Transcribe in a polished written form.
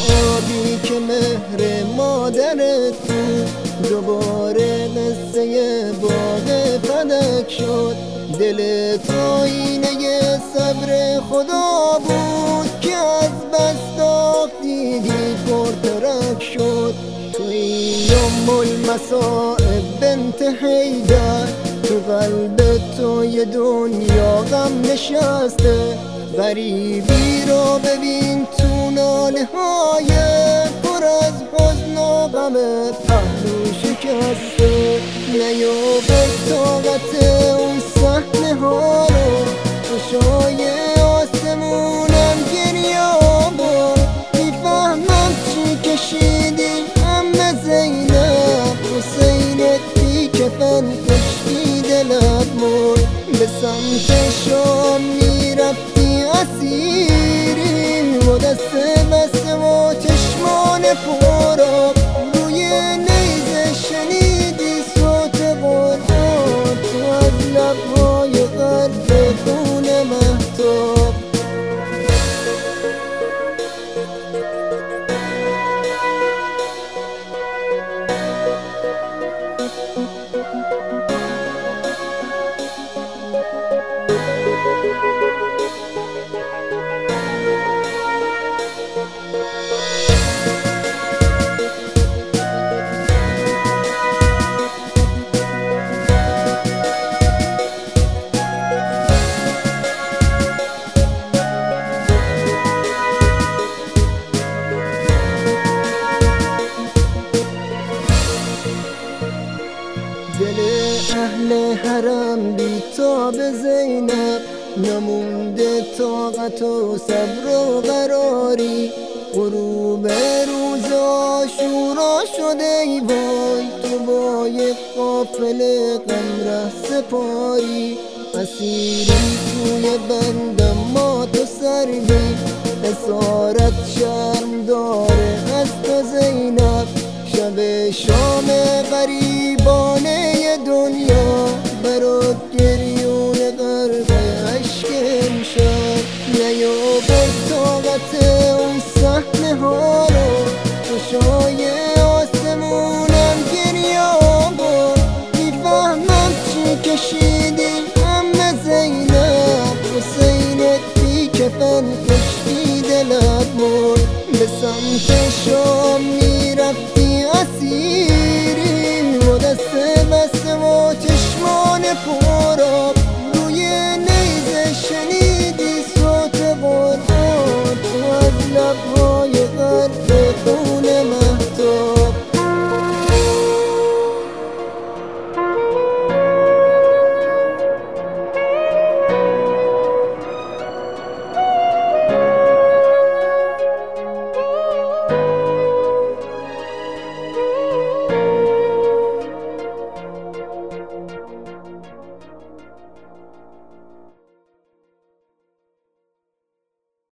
آبی که مهر مادرت بود. دوباره قصه باغ فدک شد. دلت آینه صبر خدا بود که از بس داغ دیدی پرترک شد. توی ام المصائب بنت حیدر، تو قلب تو یه دنیا غم نشسته. غریبی رو ببین تو ناله های پر از حزن و غم پهلو شکسته. نیابد طاقت اون صحنه ها رو، خوشای آسمونم گریابان. میفهمم چی کشیدی عمه زینب، حسینت بی کفن کشتی دلت مرد. به سمت شام میرفتی اسیری و دست بسته و چشمان پرآب. روی نیزه شنیدی صوت قرآن، تو از لبهای غرب خون مهتاب. دل اهل حرم بی تاب زینب، نمونده طاقت و صبر و قراری. غروب روز عاشورا شده ای وای، تو با یک قافله غم ره سپاری. اسیری توی بند اما تو سردی، اسارت شرم داره از تو زینب. شب شام غریبانه دنیا، برات گریون غرق عشق امشب. نیابد طاقت اون صحنه ها رو، خوشای آسمونم گریابان. میفهمم چی کشیدی عمه زینب، حسینت بی کفن کشتی دلت مرد. به سمت شام میرفتی اسیری و دست بسته و چشمان پرآب.